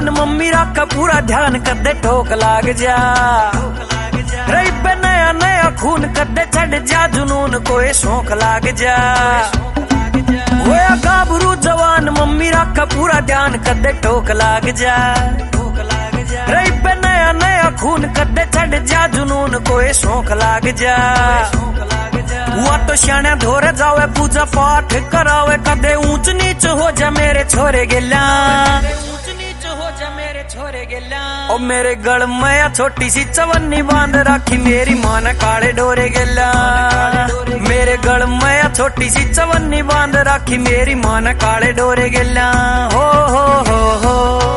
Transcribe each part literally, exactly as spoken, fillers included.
जवान मम्मी रखा पूरा ध्यान कदे ठोक लाग जा रही पे नया नया खून कदे छड़ जा जुनून कोई शौक लाग जा होया गाभरू जवान मम्मी रखा पूरा ध्यान कदे ठोक लाग जा रही पे नया नया खून कदे छड़ जा जुनून कोई शौक लाग जा हुआ तो श्याणा धोरे जावे पूजा पाठ करावे कदे ऊंच नीच हो जा मेरे छोरे गेला ऊंच नीच हो जा मेरे छोरे गेला ओ मेरे गल में छोटी सी चवन्नी बांध रखी मेरी मां ने काले डोरे गेला मेरे गल में छोटी सी चवन्नी बांध रखी मेरी मां ने काले डोरे गेला हो हो हो हो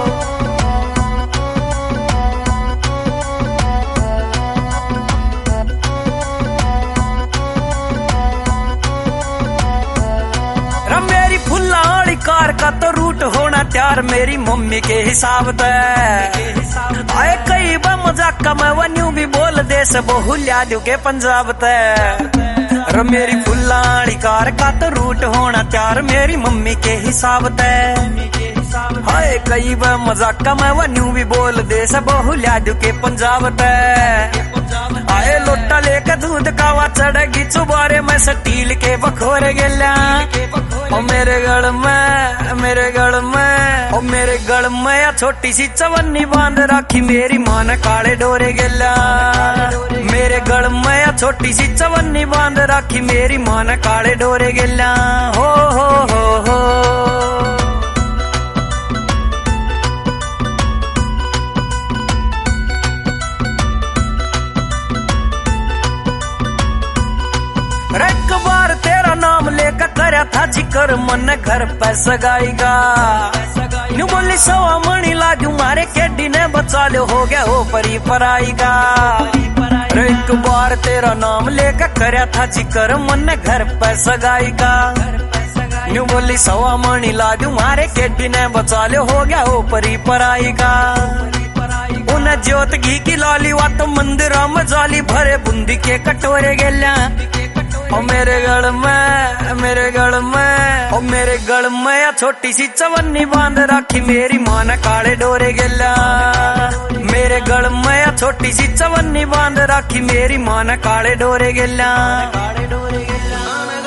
मेरी फुल्लाड़ी कार का तो रूट होना तैयार मेरी मम्मी के हिसाब से आए कई बार मजाक का मैं वन्यू भी बोल दे सब हुलिया दू के पंजाब ते मेरी फुल्लाड़ी कार का तो रूट होना तैयार मेरी मम्मी के हिसाब से हाय कई बार मजाक का मैं वन्यू भी बोल दे सब हुलिया दू के पंजाब ते आए लोटा लेकर दूध कावा चढ़ेगी चुबारे में स्टील के बखोरे गेला ओ मेरे गल में मेरे गल में ओ मेरे गल में छोटी सी चवन्नी बांध रखी मेरी मां ने काले डोरे गेला मेरे गल में छोटी सी चवन्नी बांध रखी मेरी मां ने काले डोरे गेला हो हो हो हो एक बार तेरा नाम लेकर करया था जिक्र मन घर पे सगाईगा न्यू बोली सवा मणि लाजू मारे केडी ने बचा लो हो गया हो परी पराईगा एक बार तेरा नाम लेकर करया था जिक्र मन घर पे सगाईगा न्यू बोली सवा मणि लाजू मारे केडी ने बचा लो हो गया हो परी पराईगा उन्हें ज्योत घी की लाली वा तो मंदिरा में जाली भरे बूंदी के कटोरे गेला ओ मेरे गल में मेरे गल में ओ मेरे गल में छोटी सी चवन्नी बांध रखी मेरी मां ने काले डोरे गेला मेरे गल में छोटी सी चवन्नी बांध रखी मेरी मां ने काले डोरे गेला काले डोरे गेला